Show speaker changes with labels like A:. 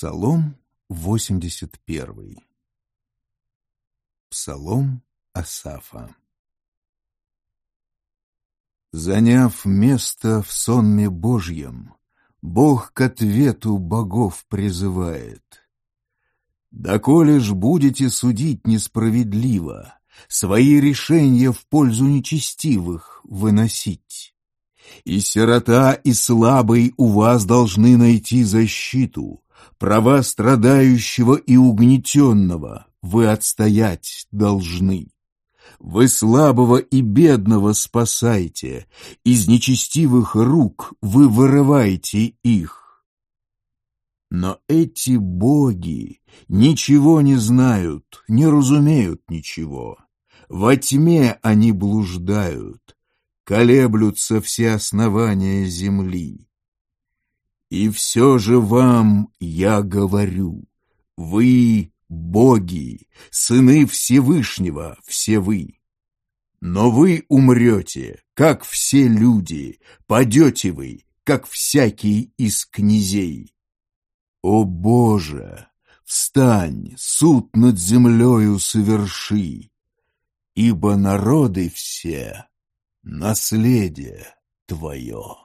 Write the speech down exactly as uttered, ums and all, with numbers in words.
A: Псалом восемьдесят первый. Псалом Асафа. Заняв место в сонме Божьем, Бог к ответу богов призывает. «Доколе ж будете судить несправедливо, свои решения в пользу нечестивых выносить? И сирота, и слабый у вас должны найти защиту, права страдающего и угнетенного вы отстоять должны. Вы слабого и бедного спасайте, из нечестивых рук вы вырывайте их». Но эти боги ничего не знают, не разумеют ничего. Во тьме они блуждают, колеблются все основания земли. И все же вам я говорю, вы боги, сыны Всевышнего, все вы. Но вы умрете, как все люди, падете вы, как всякий из князей. О Боже, встань, суд над землею соверши, ибо народы все — наследие Твое.